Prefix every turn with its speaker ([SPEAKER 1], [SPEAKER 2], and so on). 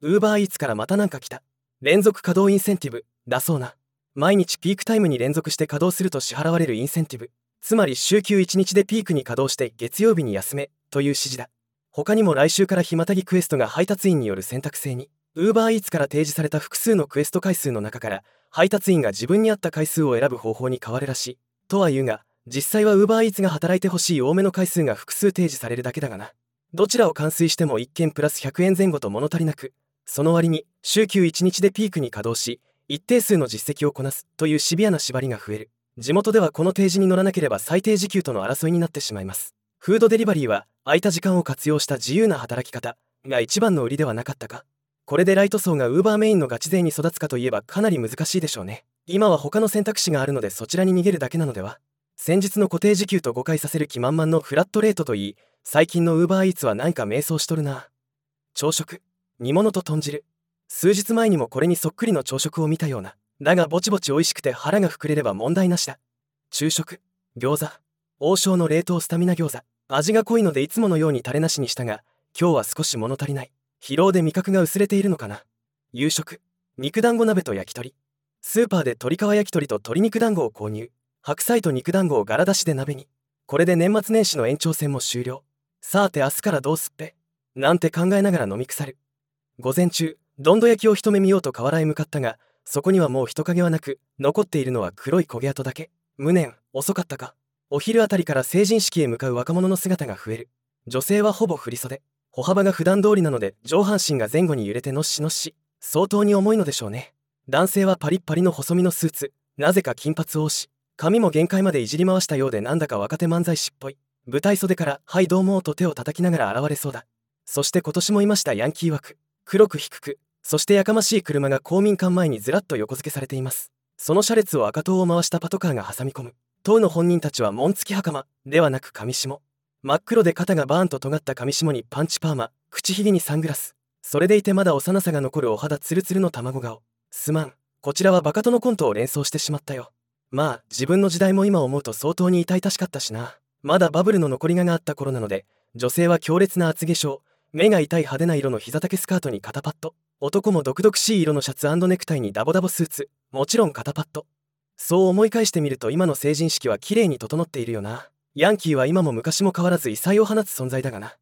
[SPEAKER 1] Uber Eats からまたなんか来た。連続稼働インセンティブだそうな。毎日ピークタイムに連続して稼働すると支払われるインセンティブ。つまり週休1日でピークに稼働して月曜日に休めという指示だ。他にも来週から暇たぎクエストが配達員による選択制に。Uber Eats から提示された複数のクエスト回数の中から配達員が自分に合った回数を選ぶ方法に変わるらしい。とは言うが、実際は Uber Eats が働いてほしい多めの回数が複数提示されるだけだがな。どちらを完遂しても1件プラス100円前後と物足りなく、その割に週休1日でピークに稼働し、一定数の実績をこなすというシビアな縛りが増える。地元ではこの提示に乗らなければ最低時給との争いになってしまいます。フードデリバリーは空いた時間を活用した自由な働き方が一番の売りではなかったか。これでライト層が Uber メインのガチ勢に育つかといえばかなり難しいでしょうね。今は他の選択肢があるのでそちらに逃げるだけなのでは。先日の固定時給と誤解させる気満々のフラットレートといい、最近の Uber Eats は何か迷走しとるな。朝食、煮物と豚汁。数日前にもこれにそっくりの朝食を見たような。だがぼちぼち美味しくて腹が膨れれば問題なしだ。昼食、餃子。王将の冷凍スタミナ餃子。味が濃いのでいつものようにタレなしにしたが、今日は少し物足りない。疲労で味覚が薄れているのかな。夕食、肉団子鍋と焼き鳥。スーパーで鶏皮焼き鳥と鶏肉団子を購入。白菜と肉団子を柄出しで鍋に。これで年末年始の延長戦も終了。さて明日からどうすっぺなんて考えながら飲み腐る。午前中、どんど焼きを一目見ようと河原へ向かったが、そこにはもう人影はなく、残っているのは黒い焦げ跡だけ。無念、遅かったか。お昼あたりから成人式へ向かう若者の姿が増える。女性はほぼ振り袖。歩幅が普段通りなので上半身が前後に揺れてのっしのっし。相当に重いのでしょうね。男性はパリッパリの細身のスーツ。なぜか金髪をし、髪も限界までいじり回したようでなんだか若手漫才師っぽい。舞台袖から「はいどうも」と手を叩きながら現れそうだ。そして今年もいましたヤンキー枠。黒く低く、そしてやかましい車が公民館前にずらっと横付けされています。その車列を赤党を回したパトカーが挟み込む。党の本人たちは紋付き袴ではなく紙下。真っ黒で肩がバーンと尖った紙下にパンチパーマ、口ひげにサングラス。それでいてまだ幼さが残るお肌ツルツルの卵顔。すまん、こちらはバカとのコントを連想してしまったよ。まあ自分の時代も今思うと相当に痛々しかったしな。まだバブルの残りがあった頃なので、女性は強烈な厚化粧、目が痛い派手な色の膝丈スカートに肩パッド、男も毒々しい色のシャツ&ネクタイにダボダボスーツ、もちろん肩パッド。そう思い返してみると今の成人式は綺麗に整っているよな。ヤンキーは今も昔も変わらず異彩を放つ存在だがな。